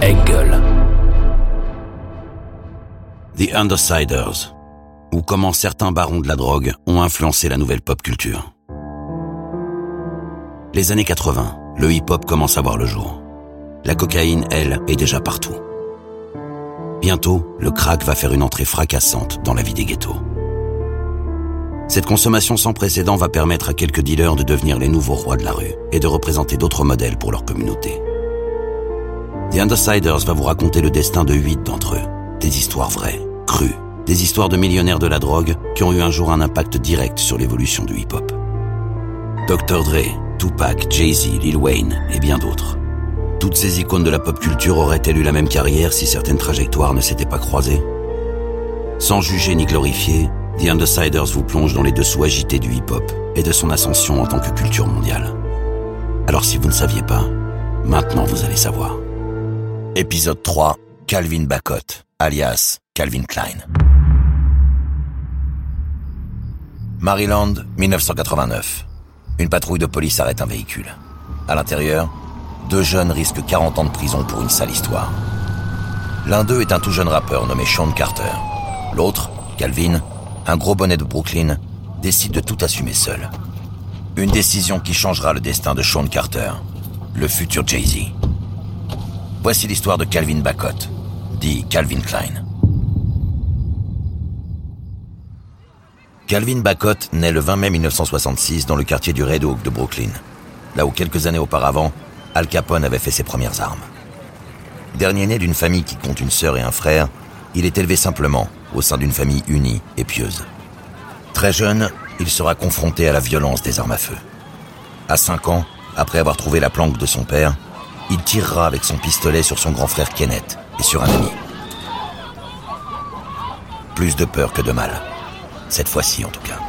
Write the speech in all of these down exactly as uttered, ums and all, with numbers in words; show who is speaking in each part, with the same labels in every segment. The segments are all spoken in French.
Speaker 1: Engel. The Undersiders, ou comment certains barons de la drogue ont influencé la nouvelle pop culture. Les années quatre-vingts, le hip-hop commence à voir le jour. La cocaïne, elle, est déjà partout. Bientôt, le crack va faire une entrée fracassante dans la vie des ghettos. Cette consommation sans précédent va permettre à quelques dealers de devenir les nouveaux rois de la rue et de représenter d'autres modèles pour leur communauté. The Undersiders va vous raconter le destin de huit d'entre eux. Des histoires vraies, crues, des histoires de millionnaires de la drogue qui ont eu un jour un impact direct sur l'évolution du hip-hop. docteur Dre, Tupac, Jay-Z, Lil Wayne et bien d'autres. Toutes ces icônes de la pop culture auraient-elles eu la même carrière si certaines trajectoires ne s'étaient pas croisées? Sans juger ni glorifier, The Undersiders vous plonge dans les dessous agités du hip-hop et de son ascension en tant que culture mondiale. Alors si vous ne saviez pas, maintenant vous allez savoir. Épisode trois, Calvin Bacot, alias Calvin Klein. Maryland, dix-neuf cent quatre-vingt-neuf. Une patrouille de police arrête un véhicule. À l'intérieur, deux jeunes risquent quarante ans de prison pour une sale histoire. L'un d'eux est un tout jeune rappeur nommé Sean Carter. L'autre, Calvin, un gros bonnet de Brooklyn, décide de tout assumer seul. Une décision qui changera le destin de Sean Carter, le futur Jay-Z. Voici l'histoire de Calvin Bacot, dit Calvin Klein. Calvin Bacot naît le vingt mai mille neuf cent soixante-six dans le quartier du Red Oak de Brooklyn, là où quelques années auparavant, Al Capone avait fait ses premières armes. Dernier né d'une famille qui compte une sœur et un frère, il est élevé simplement au sein d'une famille unie et pieuse. Très jeune, il sera confronté à la violence des armes à feu. À cinq ans, après avoir trouvé la planque de son père, il tirera avec son pistolet sur son grand frère Kenneth et sur un ami. Plus de peur que de mal. Cette fois-ci en tout cas.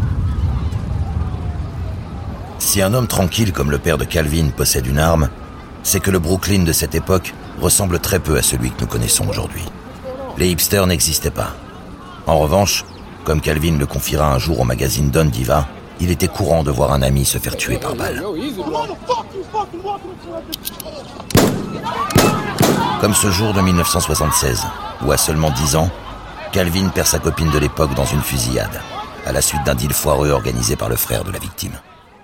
Speaker 1: Si un homme tranquille comme le père de Calvin possède une arme, c'est que le Brooklyn de cette époque ressemble très peu à celui que nous connaissons aujourd'hui. Les hipsters n'existaient pas. En revanche, comme Calvin le confiera un jour au magazine Don Diva, il était courant de voir un ami se faire tuer par balle. Comme ce jour de mille neuf cent soixante-seize, où à seulement dix ans, Calvin perd sa copine de l'époque dans une fusillade, à la suite d'un deal foireux organisé par le frère de la victime.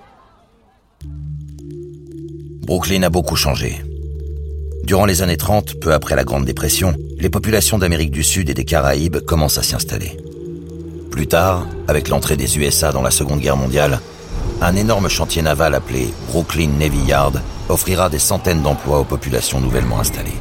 Speaker 1: Brooklyn a beaucoup changé. Durant les années trente, peu après la Grande Dépression, les populations d'Amérique du Sud et des Caraïbes commencent à s'y installer. Plus tard, avec l'entrée des U S A dans la Seconde Guerre mondiale, un énorme chantier naval appelé Brooklyn Navy Yard offrira des centaines d'emplois aux populations nouvellement installées.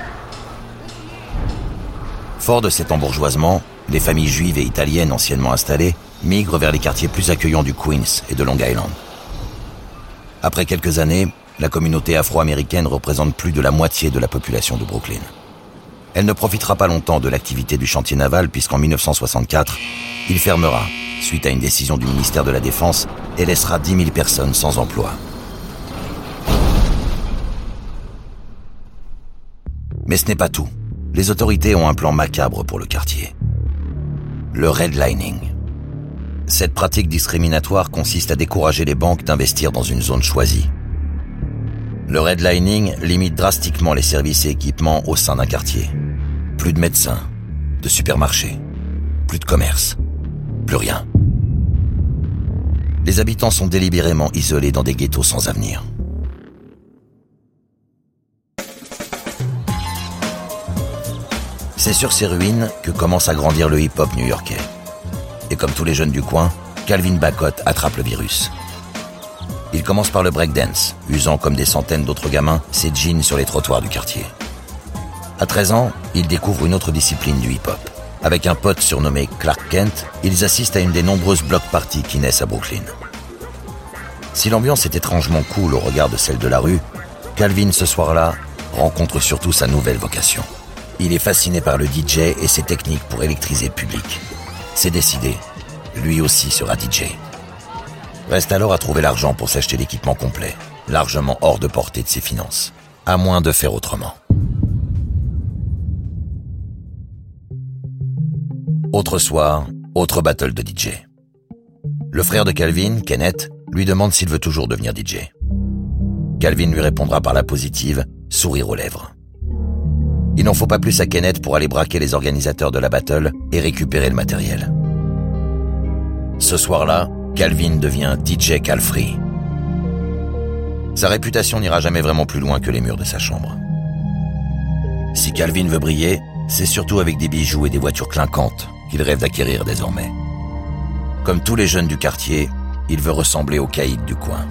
Speaker 1: Fort de cet embourgeoisement, les familles juives et italiennes anciennement installées migrent vers les quartiers plus accueillants du Queens et de Long Island. Après quelques années, la communauté afro-américaine représente plus de la moitié de la population de Brooklyn. Elle ne profitera pas longtemps de l'activité du chantier naval puisqu'en mille neuf cent soixante-quatre, il fermera, suite à une décision du ministère de la Défense, et laissera dix mille personnes sans emploi. Mais ce n'est pas tout. Les autorités ont un plan macabre pour le quartier. Le redlining. Cette pratique discriminatoire consiste à décourager les banques d'investir dans une zone choisie. Le redlining limite drastiquement les services et équipements au sein d'un quartier. Plus de médecins, de supermarchés, plus de commerce, plus rien. Les habitants sont délibérément isolés dans des ghettos sans avenir. C'est sur ces ruines que commence à grandir le hip-hop new-yorkais. Et comme tous les jeunes du coin, Calvin Bacot attrape le virus. Il commence par le breakdance, usant comme des centaines d'autres gamins ses jeans sur les trottoirs du quartier. À treize ans, il découvre une autre discipline du hip-hop. Avec un pote surnommé Clark Kent, ils assistent à une des nombreuses block parties qui naissent à Brooklyn. Si l'ambiance est étrangement cool au regard de celle de la rue, Calvin ce soir-là rencontre surtout sa nouvelle vocation. Il est fasciné par le D J et ses techniques pour électriser le public. C'est décidé, lui aussi sera D J. Reste alors à trouver l'argent pour s'acheter l'équipement complet, largement hors de portée de ses finances, à moins de faire autrement. Autre soir, autre battle de D J. Le frère de Calvin, Kenneth, lui demande s'il veut toujours devenir D J. Calvin lui répondra par la positive, sourire aux lèvres. Il n'en faut pas plus à Kenneth pour aller braquer les organisateurs de la battle et récupérer le matériel. Ce soir-là, Calvin devient D J Calfree. Sa réputation n'ira jamais vraiment plus loin que les murs de sa chambre. Si Calvin veut briller, c'est surtout avec des bijoux et des voitures clinquantes qu'il rêve d'acquérir désormais. Comme tous les jeunes du quartier, il veut ressembler au caïd du coin.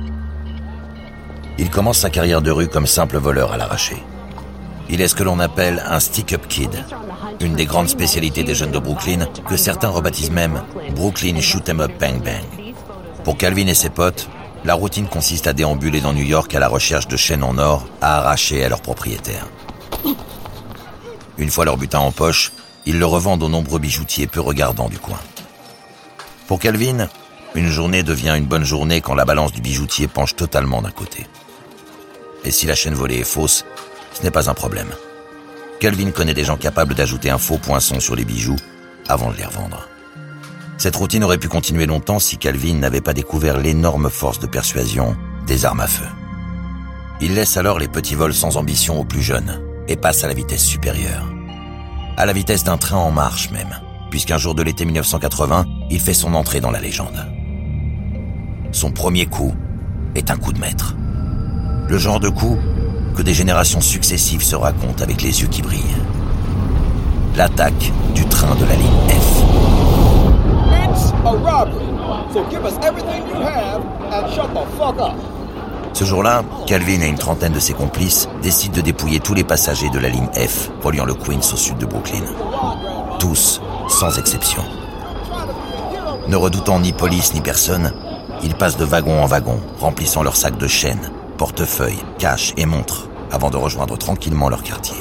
Speaker 1: Il commence sa carrière de rue comme simple voleur à l'arraché. Il est ce que l'on appelle un stick-up kid, une des grandes spécialités des jeunes de Brooklyn, que certains rebaptisent même Brooklyn Shoot 'em Up Bang Bang. Pour Calvin et ses potes, la routine consiste à déambuler dans New York à la recherche de chaînes en or à arracher à leurs propriétaires. Une fois leur butin en poche, ils le revendent aux nombreux bijoutiers peu regardants du coin. Pour Calvin, une journée devient une bonne journée quand la balance du bijoutier penche totalement d'un côté. Et si la chaîne volée est fausse, ce n'est pas un problème. Calvin connaît des gens capables d'ajouter un faux poinçon sur les bijoux avant de les revendre. Cette routine aurait pu continuer longtemps si Calvin n'avait pas découvert l'énorme force de persuasion des armes à feu. Il laisse alors les petits vols sans ambition aux plus jeunes et passe à la vitesse supérieure. À la vitesse d'un train en marche même, puisqu'un jour de l'été mille neuf cent quatre-vingts, il fait son entrée dans la légende. Son premier coup est un coup de maître. Le genre de coup que des générations successives se racontent avec les yeux qui brillent. L'attaque du train de la ligne F.
Speaker 2: It's a robbery, so give us everything you have and shut the fuck up.
Speaker 1: Ce jour-là, Calvin et une trentaine de ses complices décident de dépouiller tous les passagers de la ligne F reliant le Queens au sud de Brooklyn. Tous, sans exception. Ne redoutant ni police ni personne, ils passent de wagon en wagon, remplissant leurs sacs de chaînes, portefeuilles, cash et montres, avant de rejoindre tranquillement leur quartier.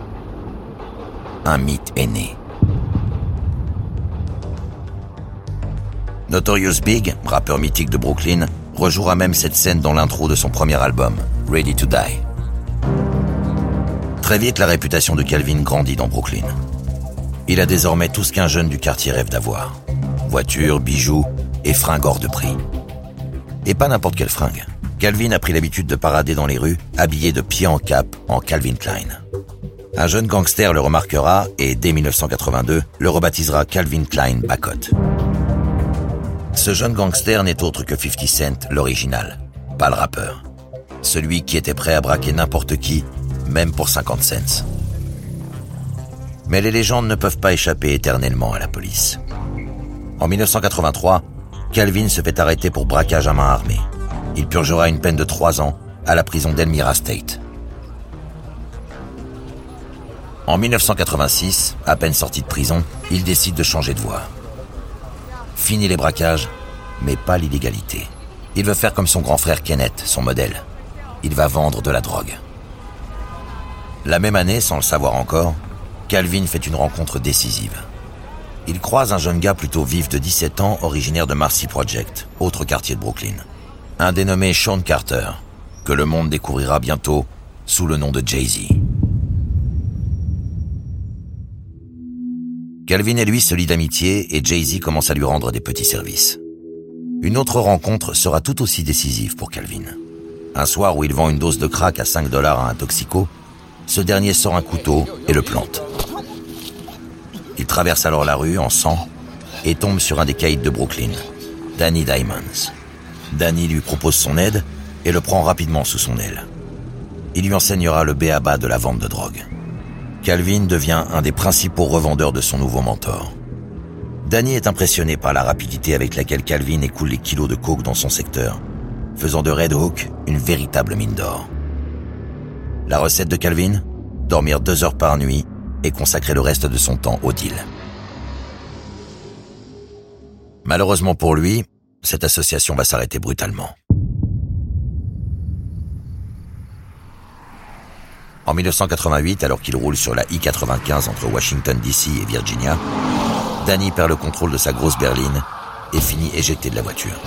Speaker 1: Un mythe est né. Notorious Big, rappeur mythique de Brooklyn, rejouera même cette scène dans l'intro de son premier album, Ready to Die. Très vite, la réputation de Calvin grandit dans Brooklyn. Il a désormais tout ce qu'un jeune du quartier rêve d'avoir. Voitures, bijoux et fringues hors de prix. Et pas n'importe quelle fringue. Calvin a pris l'habitude de parader dans les rues, habillé de pied en cap en Calvin Klein. Un jeune gangster le remarquera et, dès mille neuf cent quatre-vingt-deux, le rebaptisera Calvin Klein Bacot. Ce jeune gangster n'est autre que fifty Cent, l'original, pas le rappeur. Celui qui était prêt à braquer n'importe qui, même pour cinquante cents. Mais les légendes ne peuvent pas échapper éternellement à la police. En mille neuf cent quatre-vingt-trois, Calvin se fait arrêter pour braquage à main armée. Il purgera une peine de trois ans à la prison d'Elmira State. En mille neuf cent quatre-vingt-six, à peine sorti de prison, il décide de changer de voie. Fini les braquages, mais pas l'illégalité. Il veut faire comme son grand frère Kenneth, son modèle. Il va vendre de la drogue. La même année, sans le savoir encore, Calvin fait une rencontre décisive. Il croise un jeune gars plutôt vif de dix-sept ans, originaire de Marcy Project, autre quartier de Brooklyn. Un dénommé Sean Carter, que le monde découvrira bientôt sous le nom de Jay-Z. Calvin et lui se lient d'amitié et Jay-Z commence à lui rendre des petits services. Une autre rencontre sera tout aussi décisive pour Calvin. Un soir où il vend une dose de crack à cinq dollars à un toxico, ce dernier sort un couteau et le plante. Il traverse alors la rue en sang et tombe sur un des caïds de Brooklyn, Danny Diamonds. Danny lui propose son aide et le prend rapidement sous son aile. Il lui enseignera le b.a-ba de la vente de drogue. Calvin devient un des principaux revendeurs de son nouveau mentor. Danny est impressionné par la rapidité avec laquelle Calvin écoule les kilos de coke dans son secteur, faisant de Red Hook une véritable mine d'or. La recette de Calvin ? Dormir deux heures par nuit et consacrer le reste de son temps au deal. Malheureusement pour lui, cette association va s'arrêter brutalement. En mille neuf cent quatre-vingt-huit, alors qu'il roule sur la I quatre-vingt-quinze entre Washington D C et Virginia, Danny perd le contrôle de sa grosse berline et finit éjecté de la voiture.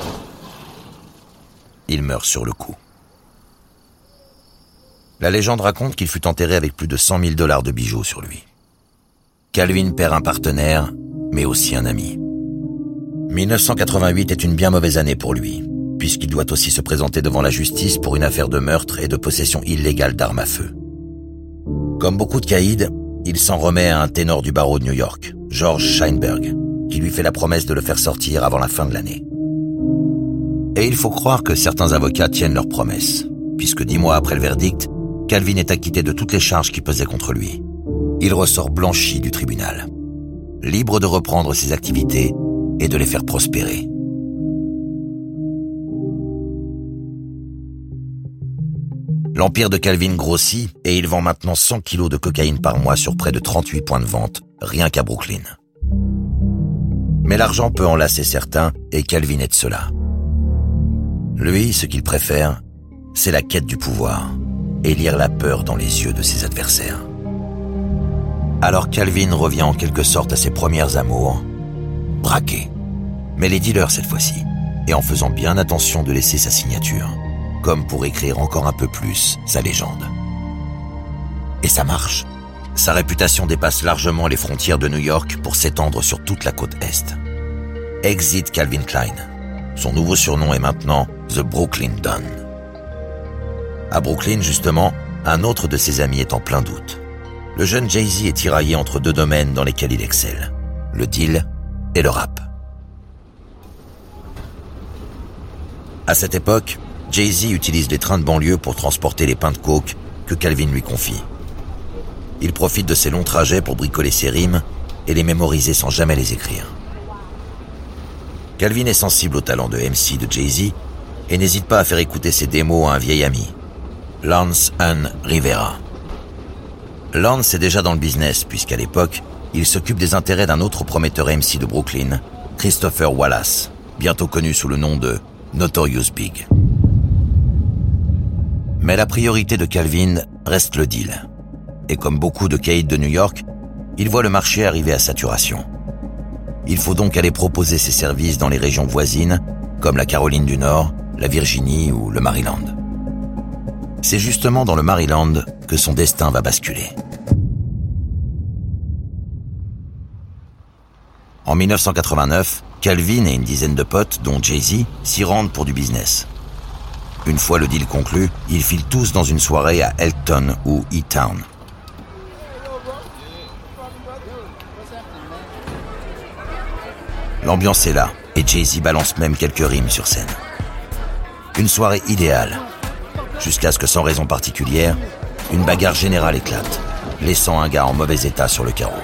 Speaker 1: Il meurt sur le coup. La légende raconte qu'il fut enterré avec plus de cent mille dollars de bijoux sur lui. Calvin perd un partenaire, mais aussi un ami. mille neuf cent quatre-vingt-huit est une bien mauvaise année pour lui, puisqu'il doit aussi se présenter devant la justice pour une affaire de meurtre et de possession illégale d'armes à feu. Comme beaucoup de caïds, il s'en remet à un ténor du barreau de New York, George Scheinberg, qui lui fait la promesse de le faire sortir avant la fin de l'année. Et il faut croire que certains avocats tiennent leurs promesses, puisque dix mois après le verdict, Calvin est acquitté de toutes les charges qui pesaient contre lui. Il ressort blanchi du tribunal, libre de reprendre ses activités et de les faire prospérer. L'empire de Calvin grossit et il vend maintenant cent kilos de cocaïne par mois sur près de trente-huit points de vente, rien qu'à Brooklyn. Mais l'argent peut en lasser certains et Calvin est de cela. Lui, ce qu'il préfère, c'est la quête du pouvoir et lire la peur dans les yeux de ses adversaires. Alors Calvin revient en quelque sorte à ses premières amours, braquer, mais les dealers cette fois-ci, et en faisant bien attention de laisser sa signature, comme pour écrire encore un peu plus sa légende. Et ça marche. Sa réputation dépasse largement les frontières de New York pour s'étendre sur toute la côte Est. Exit Calvin Klein. Son nouveau surnom est maintenant The Brooklyn Don. À Brooklyn, justement, un autre de ses amis est en plein doute. Le jeune Jay-Z est tiraillé entre deux domaines dans lesquels il excelle, le deal et le rap. À cette époque, Jay-Z utilise les trains de banlieue pour transporter les pains de coke que Calvin lui confie. Il profite de ses longs trajets pour bricoler ses rimes et les mémoriser sans jamais les écrire. Calvin est sensible au talent de M C de Jay-Z et n'hésite pas à faire écouter ses démos à un vieil ami, Lance Ann Rivera. Lance est déjà dans le business puisqu'à l'époque, il s'occupe des intérêts d'un autre prometteur M C de Brooklyn, Christopher Wallace, bientôt connu sous le nom de Notorious Big. Mais la priorité de Calvin reste le deal. Et comme beaucoup de caïds de New York, il voit le marché arriver à saturation. Il faut donc aller proposer ses services dans les régions voisines, comme la Caroline du Nord, la Virginie ou le Maryland. C'est justement dans le Maryland que son destin va basculer. En dix-neuf cent quatre-vingt-neuf, Calvin et une dizaine de potes, dont Jay-Z, s'y rendent pour du business. Une fois le deal conclu, ils filent tous dans une soirée à Elkton ou E-Town. L'ambiance est là, et Jay-Z balance même quelques rimes sur scène. Une soirée idéale, jusqu'à ce que sans raison particulière, une bagarre générale éclate, laissant un gars en mauvais état sur le carreau.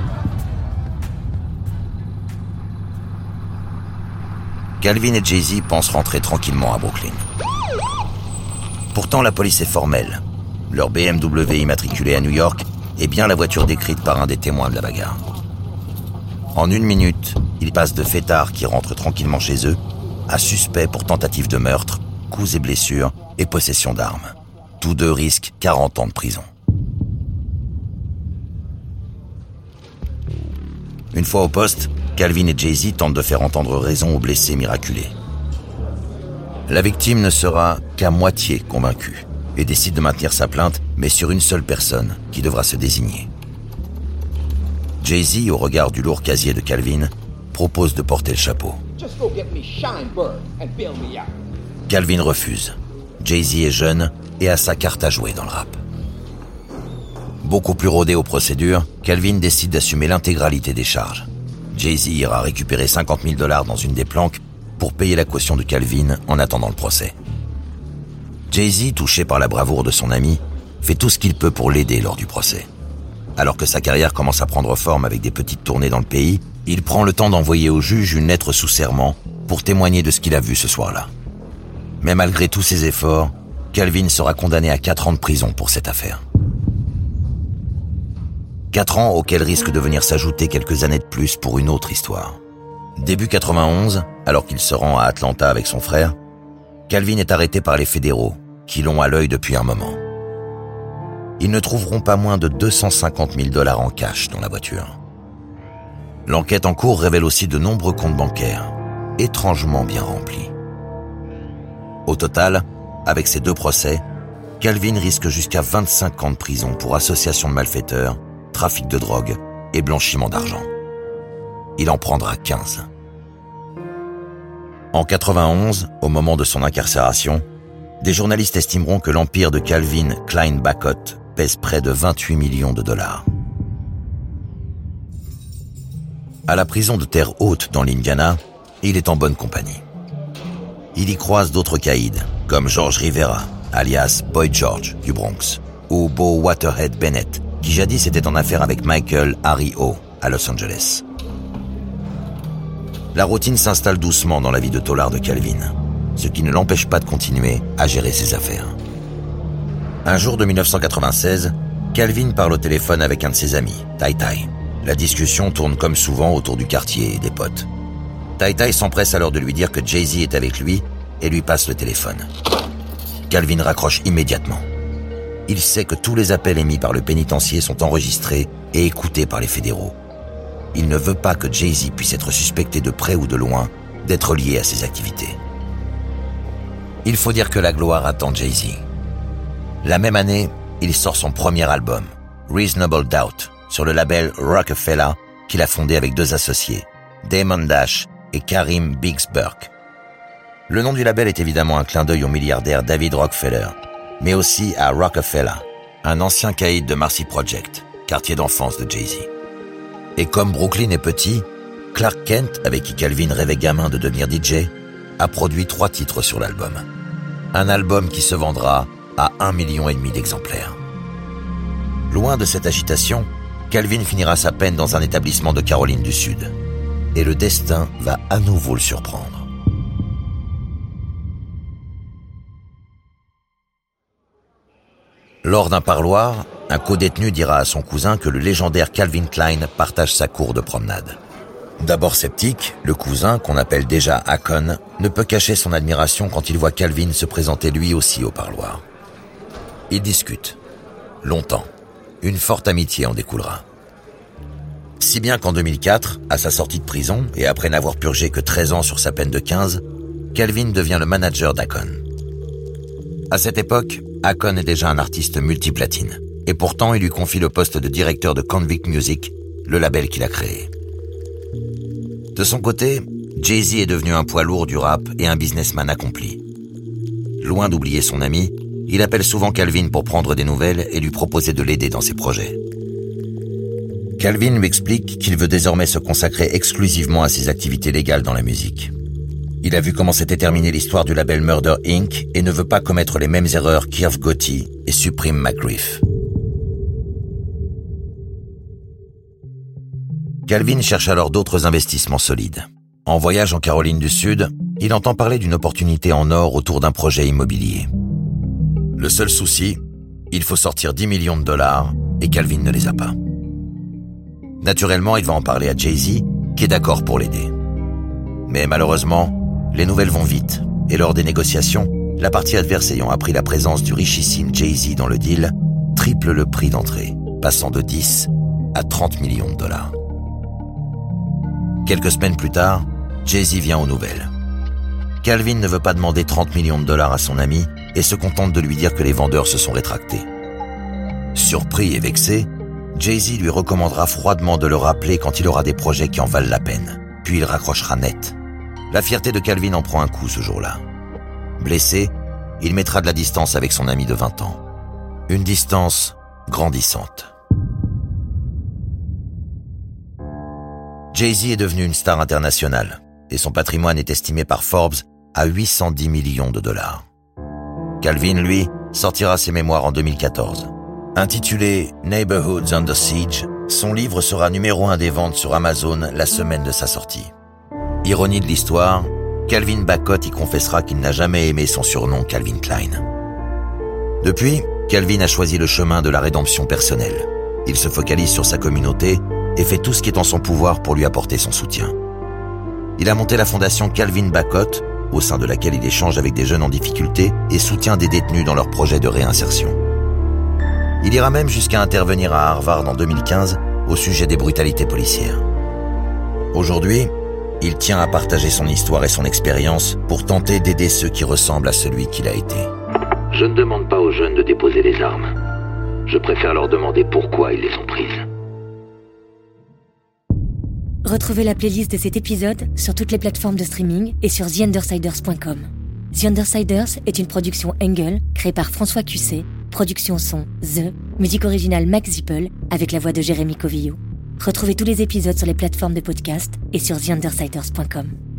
Speaker 1: Calvin et Jay-Z pensent rentrer tranquillement à Brooklyn. Pourtant, la police est formelle. Leur B M W immatriculé à New York est bien la voiture décrite par un des témoins de la bagarre. En une minute, ils passent de fêtards qui rentrent tranquillement chez eux à suspects pour tentative de meurtre, coups et blessures et possession d'armes. Tous deux risquent quarante ans de prison. Une fois au poste, Calvin et Jay-Z tentent de faire entendre raison aux blessés miraculés. La victime ne sera qu'à moitié convaincue et décide de maintenir sa plainte, mais sur une seule personne qui devra se désigner. Jay-Z, au regard du lourd casier de Calvin, propose de porter le chapeau. Calvin refuse. Jay-Z est jeune et a sa carte à jouer dans le rap. Beaucoup plus rodé aux procédures, Calvin décide d'assumer l'intégralité des charges. Jay-Z ira récupérer cinquante mille dollars dans une des planques pour payer la caution de Calvin en attendant le procès. Jay-Z, touché par la bravoure de son ami, fait tout ce qu'il peut pour l'aider lors du procès. Alors que sa carrière commence à prendre forme avec des petites tournées dans le pays, il prend le temps d'envoyer au juge une lettre sous serment pour témoigner de ce qu'il a vu ce soir-là. Mais malgré tous ses efforts, Calvin sera condamné à quatre ans de prison pour cette affaire. Quatre ans auxquels risquent de venir s'ajouter quelques années de plus pour une autre histoire. Début quatre-vingt-onze, alors qu'il se rend à Atlanta avec son frère, Calvin est arrêté par les fédéraux, qui l'ont à l'œil depuis un moment. Ils ne trouveront pas moins de deux cent cinquante mille dollars en cash dans la voiture. L'enquête en cours révèle aussi de nombreux comptes bancaires, étrangement bien remplis. Au total, avec ces deux procès, Calvin risque jusqu'à vingt-cinq ans de prison pour association de malfaiteurs, trafic de drogue et blanchiment d'argent. Il en prendra quinze. En quatre-vingt-onze, au moment de son incarcération, des journalistes estimeront que l'empire de Calvin Klein Bacot pèse près de vingt-huit millions de dollars. À la prison de Terre Haute dans l'Indiana, il est en bonne compagnie. Il y croise d'autres caïds, comme George Rivera, alias Boy George du Bronx, ou Bo Waterhead Bennett, qui jadis était en affaire avec Michael Harry O à Los Angeles. La routine s'installe doucement dans la vie de tôlard de Calvin, ce qui ne l'empêche pas de continuer à gérer ses affaires. Un jour de dix-neuf cent quatre-vingt-seize, Calvin parle au téléphone avec un de ses amis, Tai Tai. La discussion tourne comme souvent autour du quartier et des potes. Tai Tai s'empresse alors de lui dire que Jay-Z est avec lui et lui passe le téléphone. Calvin raccroche immédiatement. Il sait que tous les appels émis par le pénitencier sont enregistrés et écoutés par les fédéraux. Il ne veut pas que Jay-Z puisse être suspecté de près ou de loin d'être lié à ses activités. Il faut dire que la gloire attend Jay-Z. La même année, il sort son premier album, Reasonable Doubt, sur le label Rockefeller qu'il a fondé avec deux associés, Damon Dash et Karim Biggs Burke. Le nom du label est évidemment un clin d'œil au milliardaire David Rockefeller, mais aussi à Rockefeller, un ancien caïd de Marcy Project, quartier d'enfance de Jay-Z. Et comme Brooklyn est petit, Clark Kent, avec qui Calvin rêvait gamin de devenir D J, a produit trois titres sur l'album. Un album qui se vendra à un million et demi d'exemplaires. Loin de cette agitation, Calvin finira sa peine dans un établissement de Caroline du Sud. Et le destin va à nouveau le surprendre. Lors d'un parloir, un codétenu dira à son cousin que le légendaire Calvin Klein partage sa cour de promenade. D'abord sceptique, le cousin, qu'on appelle déjà Akon, ne peut cacher son admiration quand il voit Calvin se présenter lui aussi au parloir. Ils discutent. Longtemps. Une forte amitié en découlera. Si bien qu'en deux mille quatre, à sa sortie de prison, et après n'avoir purgé que treize ans sur sa peine de quinze, Calvin devient le manager d'Akon. À cette époque, Akon est déjà un artiste multiplatine, et pourtant il lui confie le poste de directeur de Convict Music, le label qu'il a créé. De son côté, Jay-Z est devenu un poids lourd du rap et un businessman accompli. Loin d'oublier son ami, il appelle souvent Calvin pour prendre des nouvelles et lui proposer de l'aider dans ses projets. Calvin lui explique qu'il veut désormais se consacrer exclusivement à ses activités légales dans la musique. Il a vu comment s'était terminée l'histoire du label Murder Incorporated et ne veut pas commettre les mêmes erreurs qu'Irv Gotti et Supreme McGriff. Calvin cherche alors d'autres investissements solides. En voyage en Caroline du Sud, il entend parler d'une opportunité en or autour d'un projet immobilier. Le seul souci, il faut sortir dix millions de dollars et Calvin ne les a pas. Naturellement, il va en parler à Jay-Z, qui est d'accord pour l'aider. Mais malheureusement, les nouvelles vont vite, et lors des négociations, la partie adverse ayant appris la présence du richissime Jay-Z dans le deal, triple le prix d'entrée, passant de dix à trente millions de dollars. Quelques semaines plus tard, Jay-Z vient aux nouvelles. Calvin ne veut pas demander trente millions de dollars à son ami et se contente de lui dire que les vendeurs se sont rétractés. Surpris et vexé, Jay-Z lui recommandera froidement de le rappeler quand il aura des projets qui en valent la peine, puis il raccrochera net. La fierté de Calvin en prend un coup ce jour-là. Blessé, il mettra de la distance avec son ami de vingt ans. Une distance grandissante. Jay-Z est devenu une star internationale et son patrimoine est estimé par Forbes à huit cent dix millions de dollars. Calvin, lui, sortira ses mémoires en deux mille quatorze. Intitulé « Neighborhoods Under Siege », son livre sera numéro un des ventes sur Amazon la semaine de sa sortie. Ironie de l'histoire, Calvin Bacot y confessera qu'il n'a jamais aimé son surnom Calvin Klein. Depuis, Calvin a choisi le chemin de la rédemption personnelle. Il se focalise sur sa communauté et fait tout ce qui est en son pouvoir pour lui apporter son soutien. Il a monté la fondation Calvin Bacot, au sein de laquelle il échange avec des jeunes en difficulté et soutient des détenus dans leurs projets de réinsertion. Il ira même jusqu'à intervenir à Harvard en deux mille quinze au sujet des brutalités policières. Aujourd'hui, il tient à partager son histoire et son expérience pour tenter d'aider ceux qui ressemblent à celui qu'il a été.
Speaker 3: Je ne demande pas aux jeunes de déposer les armes. Je préfère leur demander pourquoi ils les ont prises.
Speaker 4: Retrouvez la playlist de cet épisode sur toutes les plateformes de streaming et sur the undersiders point com. The Undersiders est une production Engel créée par François Cusset Production son The, musique originale Max Zippel avec la voix de Jérémy Covillo. Retrouvez tous les épisodes sur les plateformes de podcast et sur the undersiders point com.